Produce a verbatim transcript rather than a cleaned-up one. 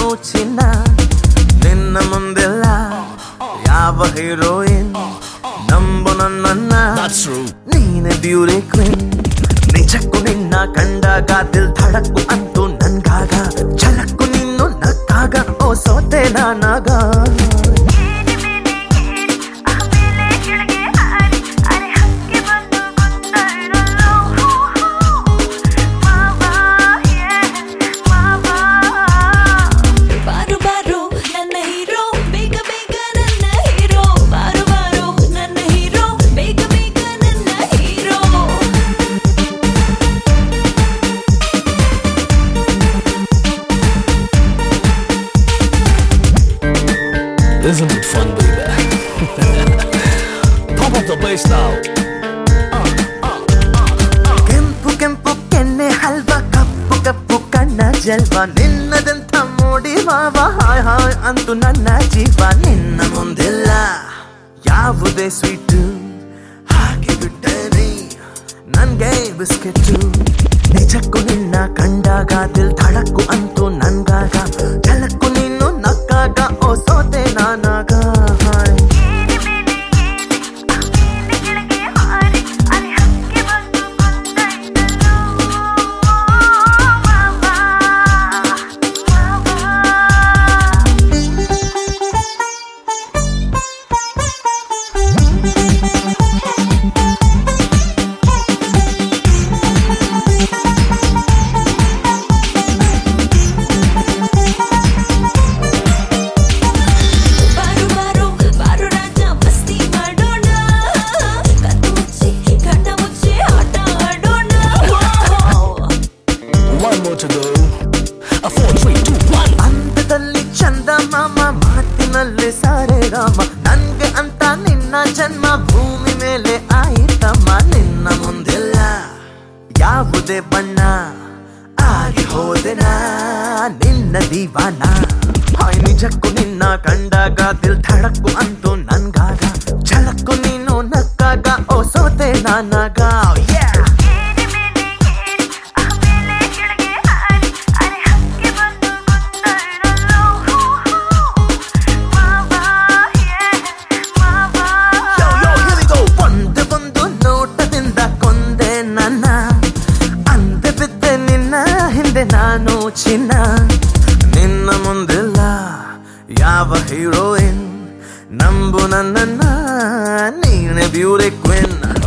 ಚಿನ್ನ ನಿನ್ನ ಮುಂದೆಲ್ಲ ಯಾವ ಹೀರೋಯಿನ್ ನಂಬು ನನ್ನ ನೀನೆ ಬ್ಯೂಟಿ ಕ್ವೀನ್ ನಿಜಕ್ಕೂ ನಿನ್ನ ಕಂಡಾಗ ದಿಲ್ ಧಡಕ್ಕು ಅಂತೂ ನನ್ಗಾಗ ಛಲಕ್ಕು ನಿನ್ನು ನಕ್ಕಾಗ ಓ ಸೋತೆ ನಾನಾಗ Isn't it fun, baby? Pump up the bass now. ಕೆಂಪು ಕೆಂಪು ಕೆನ್ನೆ ಹಲ್ವಾ ಕಪ್ಪು ಕಪ್ಪು ಕಣ್ಣ ಜಲ್ವಾ ನಿನ್ನದಂಥ ಮೋಡಿ ಮಾವ ಹಾಯ್ ಹಾಯ್ ಅಂತೂ ನನ್ನ ಜೀವ ನಿನ್ನ ಮುಂದೆಲ್ಲ ಯಾವುದೇ ಸ್ವೀಟು ಹಾಗೆ ಬಿಟ್ಟರೆ ನನ್ಗೆ ಬಿಸ್ಕೆಟ್ಟು ನಿಜಕ್ಕೂ ನಿನ್ನ ಕಂಡಾಗ ದಿಲ್ ಧಡಕ್ಕು ಅಂತೂ ನನ್ಗಾಗ ಛಲಕ್ಕು ನೀನು ನಕ್ಕಾಗ ಓ ಸೋತೆ ನಾನಾಗ ಅಂತದಲ್ಲಿ ಚಂದ ಮಾಮ ಮಾತಿನಲ್ಲಿ ಸಾರೆ ರಾಮ ನನ್ಗೆ ಅಂತ ನಿನ್ನ ಜನ್ಮ ಭೂಮಿ ಮೇಲೆ ಆಯಿತಮ್ಮ ನಿನ್ನ ಮುಂದೆಲ್ಲ ಯಾವುದೇ ಬಣ್ಣ ಆಗಿ ಹೋದೆನ ನಿನ್ನ ದೀವಾನ ಹಾಯ್ ನಿಜಕ್ಕೂ ನಿನ್ನ ಕಂಡಾಗ ದಿಲ್ ಧಡಕ್ಕು ಅಂತೂ ನನ್ಗಾಗ ಛಲಕ್ಕು ನೀನು ನಕ್ಕಾಗ ಓ ಸೋತೆ ನಾನಾಗ ನಾನು ಚಿನ್ನ ನಿನ್ನ ಮುಂದೆಲ್ಲ ಯಾವ ಹೀರೋಯಿನ್ ನಂಬು ನನ್ನ ನೀನೆ ಬ್ಯೂಟಿ ಕ್ವೀನ್